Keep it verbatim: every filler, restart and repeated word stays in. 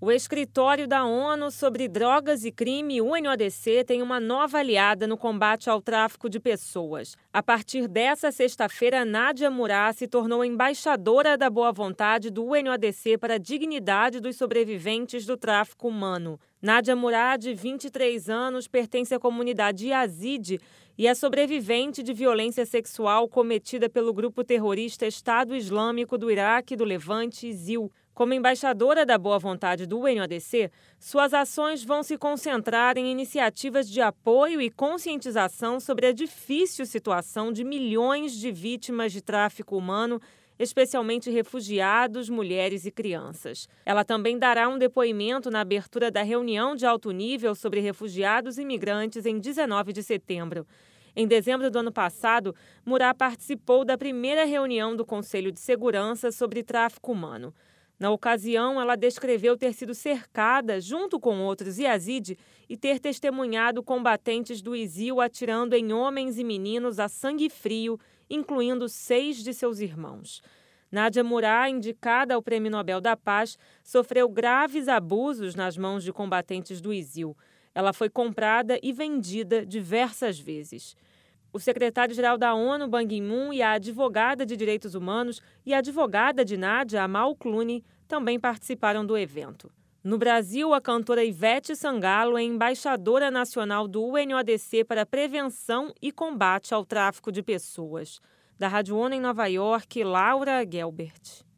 O Escritório da ONU sobre Drogas e Crime, U N O D C, tem uma nova aliada no combate ao tráfico de pessoas. A partir dessa sexta-feira, Nádia Murad se tornou embaixadora da boa vontade do U N O D C para a dignidade dos sobreviventes do tráfico humano. Nádia Murad, de vinte e três anos, pertence à comunidade Yazidi e é sobrevivente de violência sexual cometida pelo grupo terrorista Estado Islâmico do Iraque, do Levante, I S I L. Como embaixadora da boa vontade do U N O D C, suas ações vão se concentrar em iniciativas de apoio e conscientização sobre a difícil situação de milhões de vítimas de tráfico humano, especialmente refugiados, mulheres e crianças. Ela também dará um depoimento na abertura da reunião de alto nível sobre refugiados e imigrantes em dezenove de setembro. Em dezembro do ano passado, Murad participou da primeira reunião do Conselho de Segurança sobre tráfico humano. Na ocasião, ela descreveu ter sido cercada, junto com outros Yazidi, e ter testemunhado combatentes do I S I L atirando em homens e meninos a sangue frio, incluindo seis de seus irmãos. Nádia Murad, indicada ao Prêmio Nobel da Paz, sofreu graves abusos nas mãos de combatentes do I S I L. Ela foi comprada e vendida diversas vezes. O secretário-geral da ONU, Ban Ki-moon, e a advogada de direitos humanos e a advogada de Nádia, Amal Clooney, também participaram do evento. No Brasil, a cantora Ivete Sangalo é embaixadora nacional do U N O D C para prevenção e combate ao tráfico de pessoas. Da Rádio ONU em Nova York, Laura Gelbert.